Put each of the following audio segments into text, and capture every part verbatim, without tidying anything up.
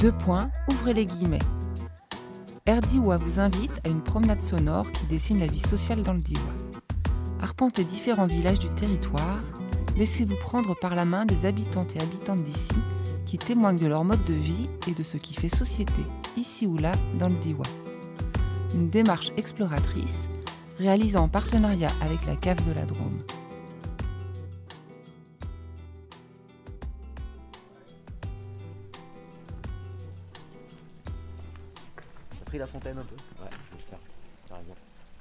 Deux points, ouvrez les guillemets. Air Diois vous invite à une promenade sonore qui dessine la vie sociale dans le Diois. Arpentez différents villages du territoire, laissez-vous prendre par la main des habitantes et habitantes d'ici qui témoignent de leur mode de vie et de ce qui fait société, ici ou là, dans le Diois. Une démarche exploratrice, réalisée en partenariat avec la Cave de la Drôme. T'as pris la fontaine un peu ? Ouais, je vais le faire, par exemple.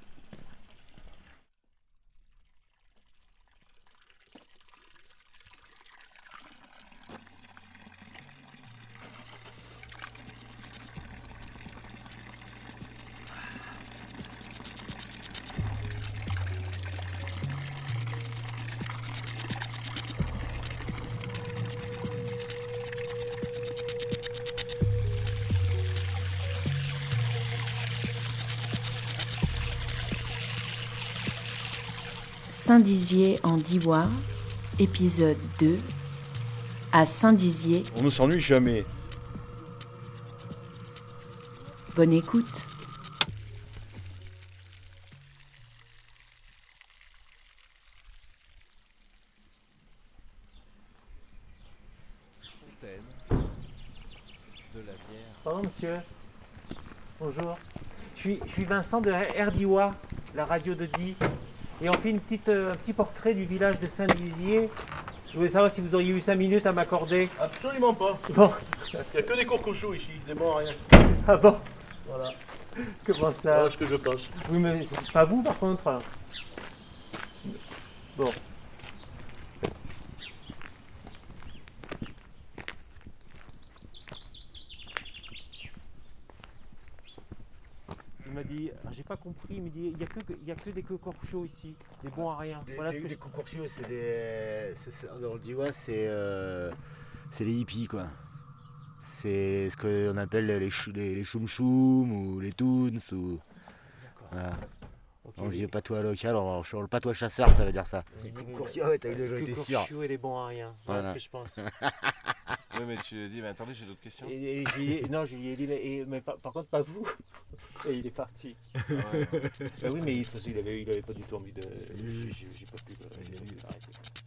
Saint-Dizier en Diois, épisode deux, à Saint-Dizier. On ne s'ennuie jamais. Bonne écoute. Fontaine de la bière. Pardon monsieur. Bonjour. Je suis, je suis Vincent de Air Diois, la radio de Die. Et on fait une petite, euh, un petit portrait du village de Saint-Dizier. Je voulais savoir si vous auriez eu cinq minutes à m'accorder. Absolument pas. Bon. Il n'y a que des courcochaux ici, des bons à rien. Ah bon? Voilà. Comment ça? Voilà ce que je pense. Oui, mais c'est pas vous par contre. Bon. Il m'a dit, alors, j'ai pas compris, il m'a dit, il n'y a, a que des cocorchos ici, des bons à rien. Des, Voilà des, ce que des je... cocorchiots, c'est des. c'est- c'est- dans le Diois, c'est. euh, c'est les hippies, quoi. C'est ce qu'on appelle les, chou- les, les choum-choum ou les toons. Ou... Voilà. Ok. En vieux patois local, en, en, le patois chasseur, ça veut dire ça. Les cocorchiots, ouais, t'as eu déjà Les été sûr. cocorchos et les bons à rien. Voilà, Voilà. ce que je pense. Oui, mais tu dis, mais attendez, j'ai d'autres questions. Et, et je lui ai- non, je lui ai dit, mais, et- mais par, par contre, pas vous. Et il est parti. Ouais. Bah oui, mais de toute façon, il avait, il avait pas du tout envie de. J'ai, j'ai- j'ai pas pu le- l'arrêter.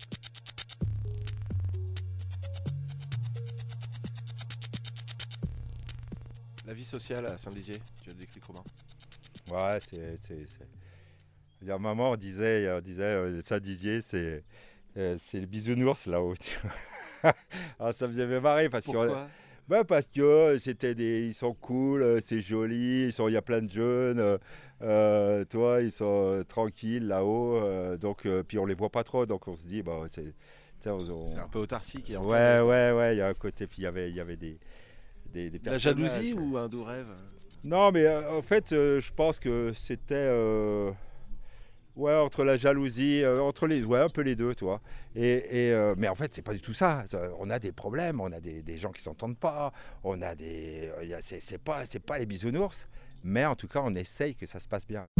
La vie sociale à Saint-Dizier, tu le décris comment? Ouais, c'est. c'est, c'est... Il y a un moment, on disait, on disait euh, Saint-Dizier, c'est, euh, c'est le bisounours là-haut. tu vois. Ah, ça me faisait marrer parce que. Pourquoi? Bah parce que euh, c'était des, ils sont cool, euh, c'est joli, ils sont, il y a plein de jeunes, euh, euh, toi, ils sont euh, tranquilles là-haut, euh, donc euh, puis on les voit pas trop, donc on se dit bah c'est, tiens, on- on- C'est un peu autarcique. Et en ouais fait, ouais ouais, il y a un côté, puis il y avait, il y avait des, des, des La personnages. jalousie ou un doux rêve? Non mais euh, en fait, euh, je pense que c'était euh, ouais, entre la jalousie, euh, entre les, ouais, un peu les deux, toi. Et, et euh, mais en fait, c'est pas du tout ça. Ça, on a des problèmes, on a des, des gens qui s'entendent pas, on a des, il y a- c'est, c'est pas, c'est pas les bisounours, mais en tout cas, on essaye que ça se passe bien.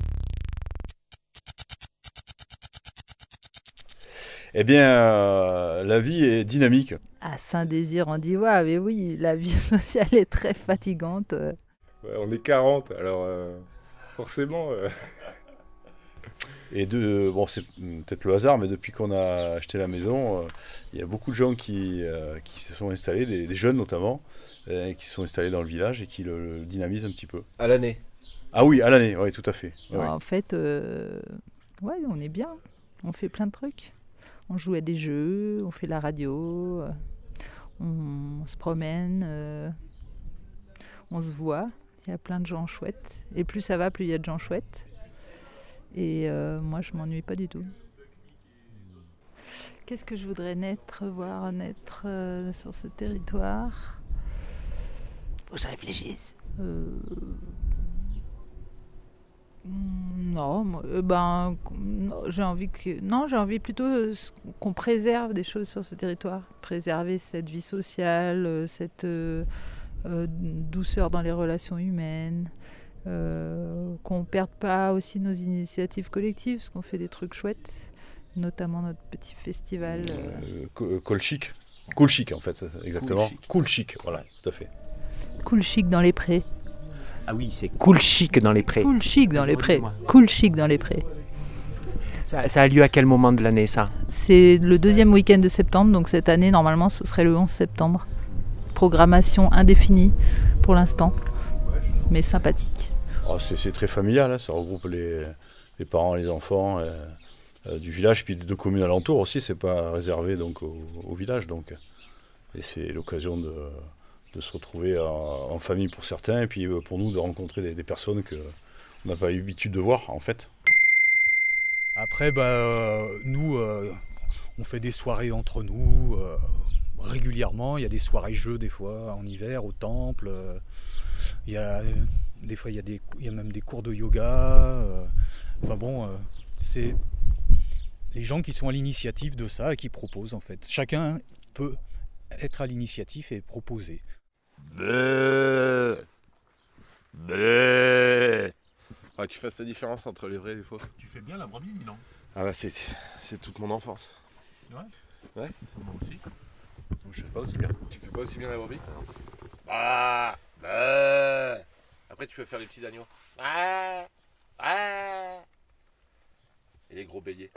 Eh bien, euh, la vie est dynamique. À Saint-Désir en Diois, mais oui, la vie sociale est très fatigante. euh. Ouais, on est quarante, alors euh, forcément. euh, Et de, bon, c'est peut-être le hasard, mais depuis qu'on a acheté la maison, euh, il y a beaucoup de gens qui, euh, qui se sont installés, des, des jeunes notamment, euh, qui se sont installés dans le village et qui le, le dynamisent un petit peu. À l'année. Ah oui, à l'année, oui, tout à fait. Ouais, ouais. En fait, euh, ouais, on est bien. On fait plein de trucs. On joue à des jeux, on fait la radio, euh, on, on se promène, euh, on se voit. Il y a plein de gens chouettes. Et plus ça va, plus il y a de gens chouettes. Et euh, moi, je m'ennuie pas du tout. Qu'est-ce que je voudrais naître, voir naître euh, sur ce territoire? Faut que je réfléchisse. Euh, Non, moi, euh, ben, non, j'ai envie que, non, j'ai envie plutôt euh, s- qu'on préserve des choses sur ce territoire, préserver cette vie sociale, euh, cette euh, euh, douceur dans les relations humaines, euh, qu'on perde pas aussi nos initiatives collectives, parce qu'on fait des trucs chouettes, notamment notre petit festival. euh. Euh, co- Cool chic. Cool chic, en fait, ça, ça, exactement. chic. Cool chic, voilà, tout à fait. Cool chic dans les prés. Ah oui, c'est cool chic dans les prés. Cool chic dans les prés. Cool chic dans les prés. Ça, ça a lieu à quel moment de l'année, ça? C'est le deuxième week-end de septembre, donc cette année, normalement, ce serait le onze septembre. Programmation indéfinie pour l'instant, mais sympathique. Oh, c'est, c'est très familial, hein, ça regroupe les, les parents, les enfants euh, euh, du village, puis des deux communes alentours aussi, c'est pas réservé donc, au, au village. Donc, et c'est l'occasion de... de se retrouver en, en famille pour certains, et puis pour nous de rencontrer des, des personnes qu'on n'a pas eu l'habitude de voir en fait. Après, bah, euh, nous, euh, on fait des soirées entre nous euh, régulièrement. Il y a des soirées jeux des fois en hiver au temple. Euh, il y a, des fois, il y a, des, il y a même des cours de yoga. Euh, enfin bon, euh, c'est les gens qui sont à l'initiative de ça et qui proposent en fait. Chacun peut être à l'initiative et proposer. Bleu. Bleu. Ah, tu fasses la différence entre les vrais et les faux. Tu fais bien la brebis, non? Ah bah c'est, c'est toute mon enfance. Ouais. Ouais. Moi aussi. Je fais pas aussi bien. Tu fais pas aussi bien la brebis? Ah. Bleu. Après tu peux faire les petits agneaux. Ah. Ah. Et les gros béliers.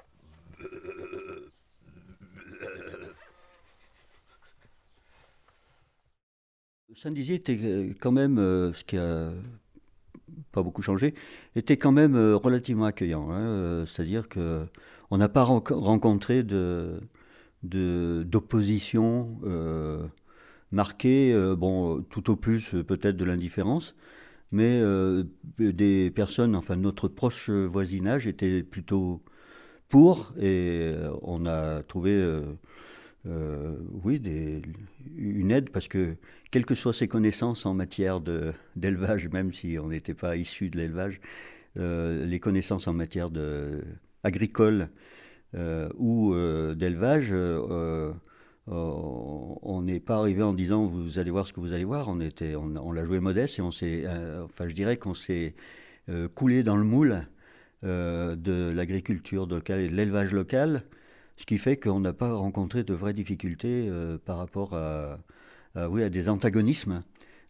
Saint-Dizier était quand même, euh, ce qui a pas beaucoup changé, était quand même euh, relativement accueillant. Hein, euh, c'est-à-dire qu'on n'a pas ren- rencontré de, de, d'opposition euh, marquée, euh, bon, tout au plus euh, peut-être de l'indifférence, mais euh, des personnes, enfin notre proche voisinage était plutôt pour, et euh, on a trouvé... Euh, Euh, oui, des, une aide, parce que quelles que soient ses connaissances en matière de, d'élevage, même si on n'était pas issu de l'élevage, euh, les connaissances en matière de, agricole euh, ou euh, d'élevage, euh, euh, on n'est pas arrivé en disant vous allez voir ce que vous allez voir. On, était, on, on l'a joué modeste et on s'est, euh, enfin je dirais qu'on s'est euh, coulé dans le moule euh, de l'agriculture locale et de l'élevage local. Ce qui fait qu'on n'a pas rencontré de vraies difficultés euh, par rapport à, à, oui, à des antagonismes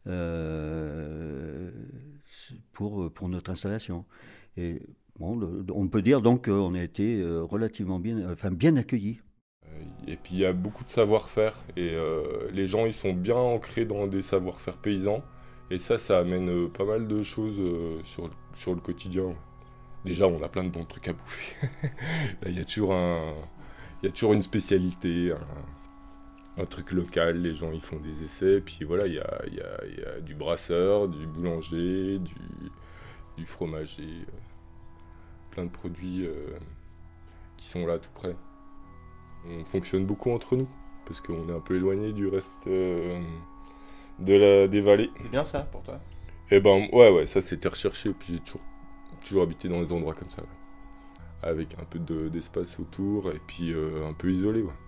euh, pour, pour notre installation. Et bon, le, on peut dire donc qu'on a été relativement bien, enfin bien accueillis. Et puis il y a beaucoup de savoir-faire et euh, les gens ils sont bien ancrés dans des savoir-faire paysans et ça, ça amène euh, pas mal de choses euh, sur, sur le quotidien. Déjà, on a plein de bons trucs à bouffer. Là, il y a toujours un... Il y a toujours une spécialité, un, un truc local, les gens ils font des essais, puis voilà, il y a, il y a, il y a du brasseur, du boulanger, du, du fromager, euh, plein de produits euh, qui sont là tout près. On fonctionne beaucoup entre nous, parce qu'on est un peu éloigné du reste euh, de la, des vallées. C'est bien ça pour toi? Eh ben ouais, ouais, ça c'était recherché, puis j'ai toujours, toujours habité dans des endroits comme ça. Ouais. Avec un peu de, d'espace autour et puis euh, un peu isolé. Ouais.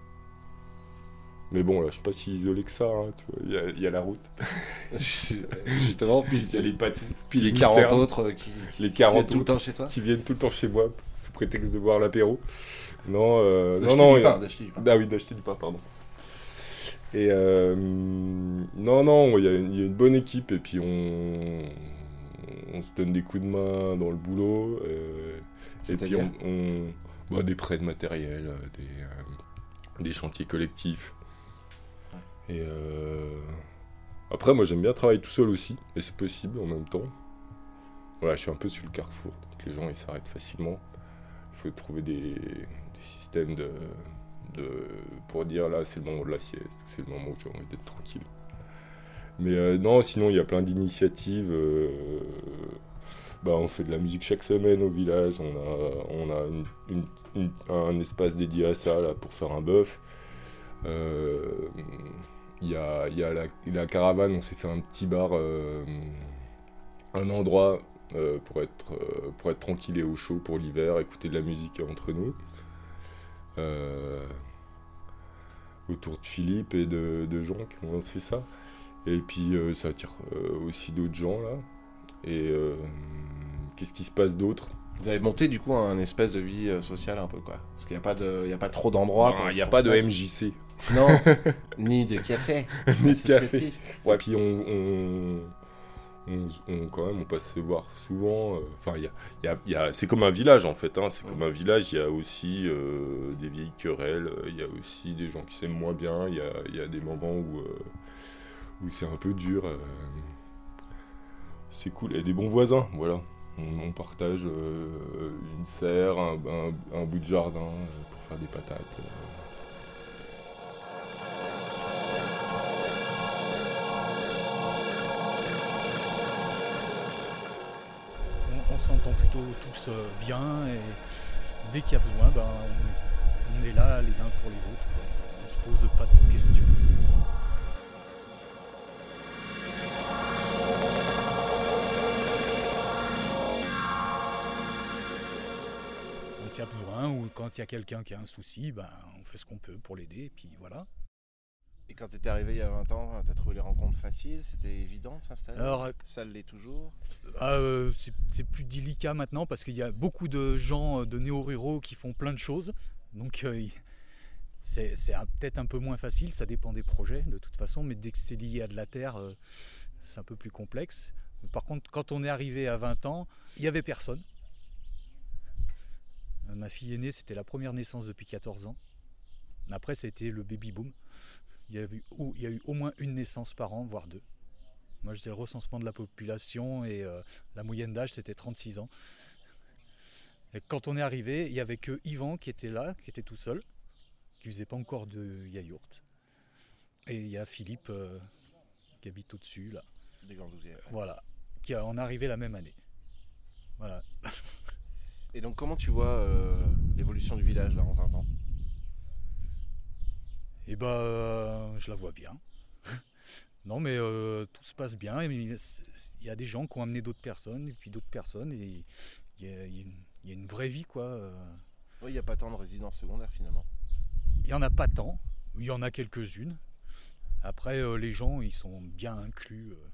Mais bon, là, je suis pas si isolé que ça. Hein, il y, y a la route. Justement, puis il y a les patous. Puis les quarante autres qui, les quarante qui viennent tout le temps chez toi. Qui viennent tout le temps chez moi, sous prétexte de boire l'apéro. Non, euh, d'acheter non, non. Du et... pain, d'acheter du pain. Ah oui, d'acheter du pain, pardon. Et euh, non, non, il y, y a une bonne équipe et puis on, on se donne des coups de main dans le boulot. Euh, Et puis on, on bah, des prêts de matériel, euh, des, euh, des chantiers collectifs. Et euh, après, moi j'aime bien travailler tout seul aussi, mais c'est possible en même temps. Voilà, je suis un peu sur le carrefour, donc les gens ils s'arrêtent facilement. Il faut trouver des, des systèmes de, de, pour dire là c'est le moment de la sieste, c'est le moment où j'ai envie d'être tranquille. Mais euh, non, sinon il y a plein d'initiatives. Euh, Bah, on fait de la musique chaque semaine au village, on a, on a une, une, une, un espace dédié à ça là, pour faire un bœuf. Il euh, y, a, y a la, la caravane, on s'est fait un petit bar, euh, un endroit euh, pour, être, euh, pour être tranquille et au chaud pour l'hiver, écouter de la musique entre nous. Euh, autour de Philippe et de, de Jean qui ont lancé ça. Et puis euh, ça attire euh, aussi d'autres gens là. Et euh, qu'est-ce qui se passe d'autre? Vous avez monté du coup un espèce de vie euh, sociale un peu quoi. Parce qu'il n'y a pas de, il y a pas trop d'endroits. Il n'y a pas de M J C. Non, ni de café. Ni de café. Ouais, puis on, on, on, on quand même on passe se voir souvent. Enfin, euh, il y a, y a, y a, c'est comme un village en fait. Hein, c'est comme un village. Il y a aussi euh, des vieilles querelles. Il y a aussi des gens qui s'aiment moins bien. Il y a, y a des moments où euh, où c'est un peu dur. Euh, c'est cool. Il y a des bons voisins, voilà. On, on partage euh, une serre, un, un, un bout de jardin euh, pour faire des patates. Euh. On, on s'entend plutôt tous euh, bien et dès qu'il y a besoin, ben, on, on est là les uns pour les autres, quoi. On se pose pas de questions. Quand il y a besoin ou quand il y a quelqu'un qui a un souci, ben, on fait ce qu'on peut pour l'aider et puis voilà. Et quand tu étais arrivé il y a vingt ans, tu as trouvé les rencontres faciles? C'était évident de s'installer? Alors, ça l'est toujours? euh, c'est, c'est plus délicat maintenant parce qu'il y a beaucoup de gens de néo-ruraux qui font plein de choses. Donc euh, c'est, c'est un, peut-être un peu moins facile, ça dépend des projets de toute façon, mais dès que c'est lié à de la terre, euh, c'est un peu plus complexe. Par contre, quand on est arrivé à vingt ans, il n'y avait personne. Ma fille aînée, c'était la première naissance depuis quatorze ans. Après, c'était le baby boom. Il y a eu, il y a eu au moins une naissance par an, voire deux. Moi, je faisais le recensement de la population et euh, la moyenne d'âge, c'était trente-six ans. Et quand on est arrivé, il n'y avait que Yvan qui était là, qui était tout seul, qui ne faisait pas encore de yaourt. Et il y a Philippe euh, qui habite au-dessus, là. Des Gandousiers. Voilà. Qui a, on est arrivé la même année. Voilà. Et donc, comment tu vois euh, l'évolution du village là en vingt ans? Eh ben, euh, je la vois bien. Non, mais euh, tout se passe bien. Il y a des gens qui ont amené d'autres personnes, et puis d'autres personnes, et il y a, il y a, une, il y a une vraie vie, quoi. Oui, il n'y a pas tant de résidences secondaires finalement. Il n'y en a pas tant. Il y en a quelques-unes. Après, euh, les gens, ils sont bien inclus. Euh.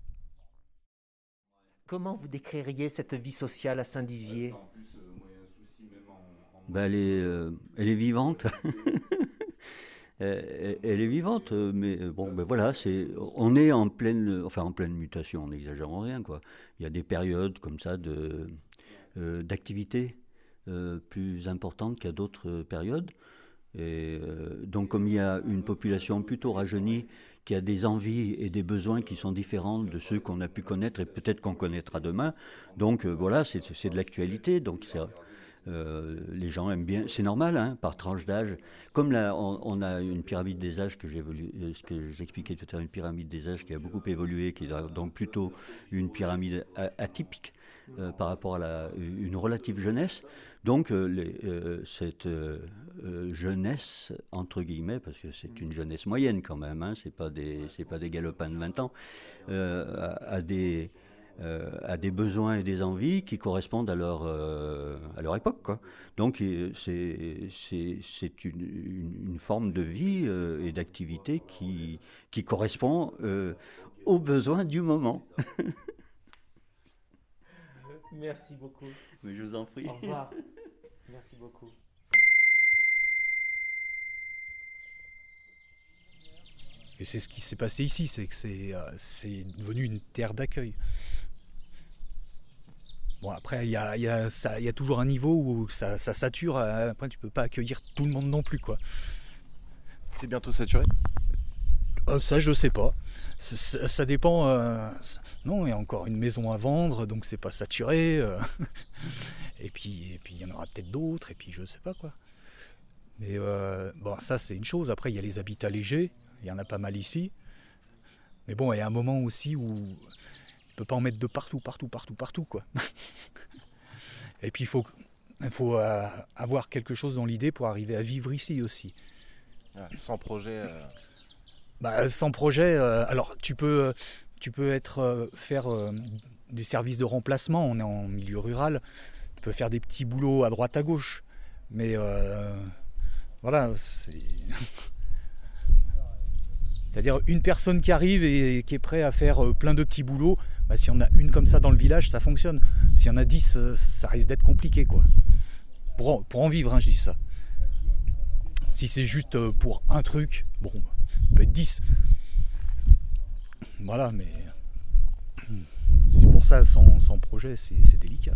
Comment vous décririez cette vie sociale à Saint-Dizier? Ben, elle, est, euh, elle est vivante. elle, elle est vivante, mais bon, ben voilà, c'est, on est en pleine, enfin en pleine mutation, on n'exagère en rien, quoi. Il y a des périodes comme ça de, euh, d'activité euh, plus importantes qu'à d'autres périodes. Et euh, donc, comme il y a une population plutôt rajeunie qui a des envies et des besoins qui sont différents de ceux qu'on a pu connaître et peut-être qu'on connaîtra demain, donc euh, voilà, c'est, c'est de l'actualité. Donc, c'est, euh, les gens aiment bien, c'est normal, hein, par tranche d'âge. Comme là, on, on a une pyramide des âges que, j'évolue, ce que j'expliquais tout à l'heure, une pyramide des âges qui a beaucoup évolué, qui est donc plutôt une pyramide atypique euh, par rapport à la, une relative jeunesse. Donc, euh, les, euh, cette euh, euh, jeunesse, entre guillemets, parce que c'est une jeunesse moyenne quand même, hein, c'est pas des, c'est pas des galopins de vingt ans, euh, a, a, des, euh, a des besoins et des envies qui correspondent à leur, euh, à leur époque, quoi. Donc, c'est, c'est, c'est une, une, une forme de vie euh, et d'activité qui, qui correspond euh, aux besoins du moment. Merci beaucoup. Mais je vous en prie. Au revoir. Merci beaucoup. Et c'est ce qui s'est passé ici, c'est que c'est, euh, c'est devenu une terre d'accueil. Bon, après, il y a, y, a, y a toujours un niveau où ça, ça sature. Après, tu peux pas accueillir tout le monde non plus, quoi. C'est bientôt saturé? Euh, ça, je sais pas. Ça, ça, ça dépend. Euh, non, il y a encore une maison à vendre, donc c'est pas saturé. Euh. Et puis, et puis, il y en aura peut-être d'autres. Et puis, je sais pas quoi. Mais euh, bon, ça, c'est une chose. Après, il y a les habitats légers. Il y en a pas mal ici. Mais bon, il y a un moment aussi où tu peux pas en mettre de partout, partout, partout, partout, quoi. Et puis, il faut, il faut euh, avoir quelque chose dans l'idée pour arriver à vivre ici aussi. Ouais, sans projet. Euh... Bah, sans projet, euh, alors tu peux, tu peux être, euh, faire euh, des services de remplacement, on est en milieu rural, tu peux faire des petits boulots à droite à gauche, mais euh, voilà, c'est... c'est-à-dire une personne qui arrive et qui est prête à faire plein de petits boulots, bah, s'il y en a une comme ça dans le village, ça fonctionne. S'il y en a dix, euh, ça risque d'être compliqué, quoi. Pour en, pour en vivre, hein, je dis ça. Si c'est juste euh, pour un truc, bon, ça peut être dix. Voilà, mais c'est pour ça, sans, sans projet, c'est, c'est délicat.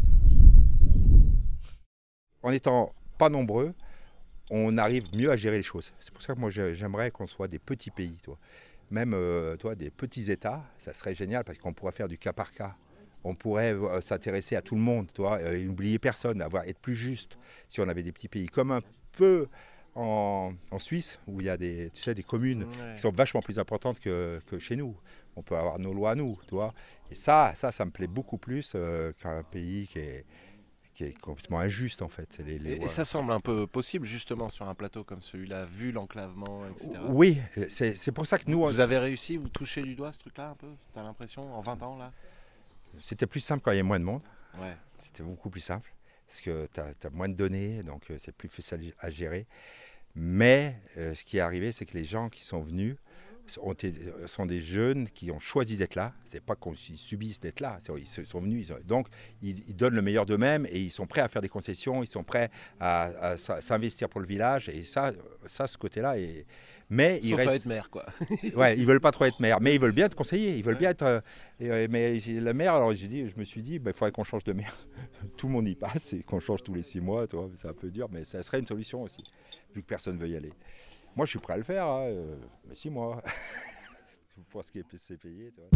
En étant pas nombreux, on arrive mieux à gérer les choses. C'est pour ça que moi j'aimerais qu'on soit des petits pays, toi. Même euh, toi, des petits États, ça serait génial parce qu'on pourrait faire du cas par cas. On pourrait euh, s'intéresser à tout le monde, toi, et n'oublier personne, avoir, être plus juste si on avait des petits pays. Comme un peu en, en Suisse, où il y a des, tu sais, des communes ouais. qui sont vachement plus importantes que, que chez nous. On peut avoir nos lois à nous, tu vois. Et ça, ça, ça me plaît beaucoup plus euh, qu'un pays qui est, qui est complètement injuste, en fait. Les, les et, et ça semble un peu possible, justement, sur un plateau comme celui-là, vu l'enclavement, et cetera. Oui, c'est, c'est pour ça que nous... Vous avez réussi, vous touchez du doigt ce truc-là, un peu? T'as l'impression, en vingt ans, là? C'était plus simple quand il y a moins de monde. Ouais. C'était beaucoup plus simple, parce que tu as moins de données, donc euh, c'est plus facile à gérer. Mais euh, ce qui est arrivé, c'est que les gens qui sont venus ont été, sont des jeunes qui ont choisi d'être là. C'est pas qu'ils subissent d'être là. Ils sont venus, ils ont, donc ils, ils donnent le meilleur d'eux-mêmes et ils sont prêts à faire des concessions, ils sont prêts à, à, à s'investir pour le village. Et ça, ça ce côté-là est... Mais Sauf ils restent... à être maire, quoi. Ouais, ils veulent pas trop être maire, mais ils veulent bien être conseillers. Ils veulent ouais. bien être. Euh, et, mais la maire, alors j'ai dit, je me suis dit, il bah, faudrait qu'on change de maire. Tout le monde y passe et qu'on change tous les six mois. Toi, c'est un peu dur, mais ça serait une solution aussi, vu que personne ne veut y aller. Moi, je suis prêt à le faire, hein, euh, mais six mois. Pour ce qui est c'est payé. Toi.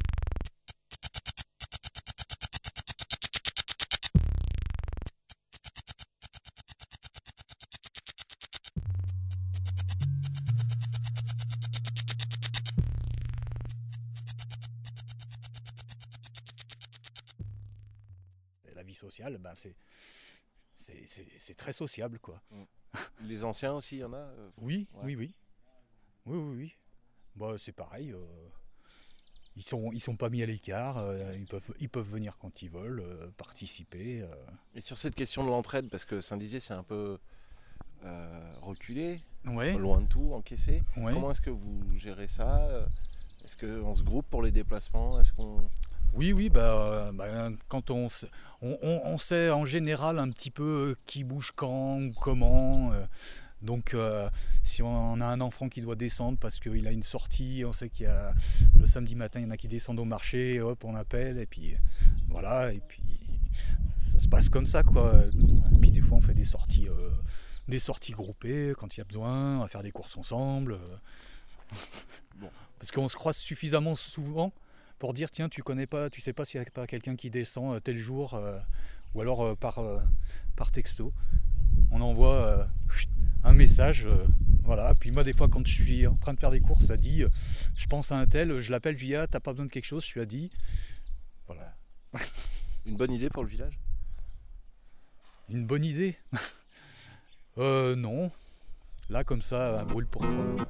La vie sociale, ben c'est, c'est, c'est, c'est très sociable, quoi. Les anciens aussi, il y en a euh, Oui, ouais. oui, oui. Oui, oui, oui. Bah, c'est pareil. Euh, ils sont, ils sont pas mis à l'écart. Euh, ils peuvent, ils peuvent venir quand ils veulent, euh, participer. Euh. Et sur cette question de l'entraide, parce que Saint-Dizier, c'est un peu euh, reculé, ouais. loin de tout, encaissé. Ouais. Comment est-ce que vous gérez ça? Est-ce qu'on se groupe pour les déplacements? Est-ce qu'on... Oui, oui, bah, bah, quand on, on, on, on sait en général un petit peu qui bouge quand ou comment. Euh, donc, euh, si on a un enfant qui doit descendre parce qu'il a une sortie, on sait qu'il y a le samedi matin, il y en a qui descendent au marché, et hop, on appelle, et puis voilà, et puis ça, ça se passe comme ça, quoi. Et puis des fois, on fait des sorties, euh, des sorties groupées quand il y a besoin, on va faire des courses ensemble. Euh. Bon. Parce qu'on se croise suffisamment souvent pour dire tiens tu connais pas, tu sais pas s'il n'y a pas quelqu'un qui descend euh, tel jour, euh, ou alors euh, par, euh, par texto. On envoie euh, un message, euh, voilà. Puis moi des fois quand je suis en train de faire des courses, ça dit, euh, je pense à un tel, je l'appelle, je dis ah t'as pas besoin de quelque chose, je suis à dit. Voilà. Une bonne idée pour le village? Une bonne idée euh, Non. Là comme ça, un brûle pour moi.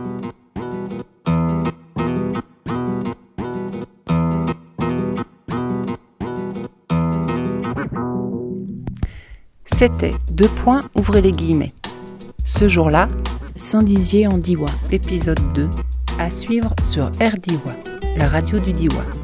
C'était deux points, ouvrez les guillemets. Ce jour-là, Saint-Dizier en Diois. Épisode deux, à suivre sur R Diois, la radio du Diois.